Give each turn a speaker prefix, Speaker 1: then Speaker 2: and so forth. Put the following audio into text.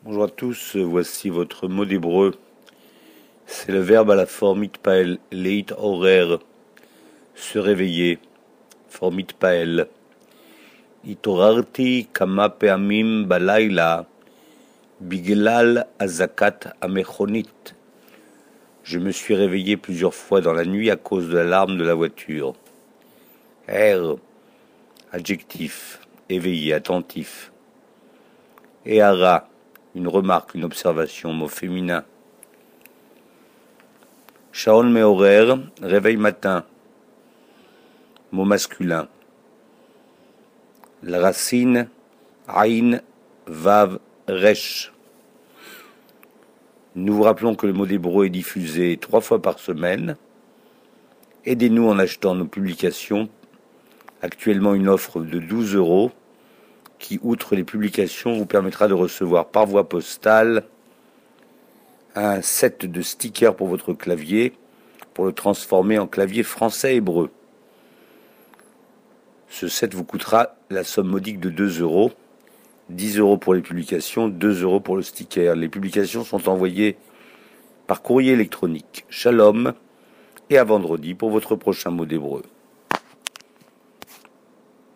Speaker 1: Bonjour à tous, voici votre mot d'hébreu. C'est le verbe à la forme itpael, leit horer, se réveiller, forme itpael. Itorarti kama peamim balayla, bigelal azakat amechonit. Je me suis réveillé plusieurs fois dans la nuit à cause de l'alarme de la voiture. Adjectif, éveillé, attentif. Ehara, une remarque, une observation, mot féminin. Shaon mehorer, réveil matin, mot masculin. La racine, aïn, vav, resh. Nous vous rappelons que le mot d'hébreu est diffusé 3 fois par semaine. Aidez-nous en achetant nos publications. Actuellement une offre de 12 € qui, outre les publications, vous permettra de recevoir par voie postale un set de stickers pour votre clavier, pour le transformer en clavier français-hébreu. Ce set vous coûtera la somme modique de 2 €, 10 € pour les publications, 2 € pour le sticker. Les publications sont envoyées par courrier électronique. Shalom et à vendredi pour votre prochain mot d'hébreu.